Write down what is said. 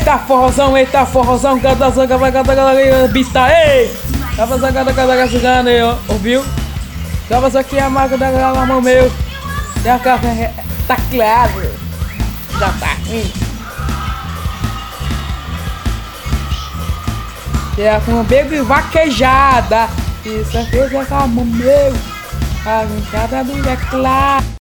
eita forrozão, cada bita, ei! Tava jogando aí, ó, ouviu? Tava só aqui a marca da galama meu. Já tá claro. Já tá ruim. É com bebê vaquejada. Isso aqui é calma meu. A brincada do é claro.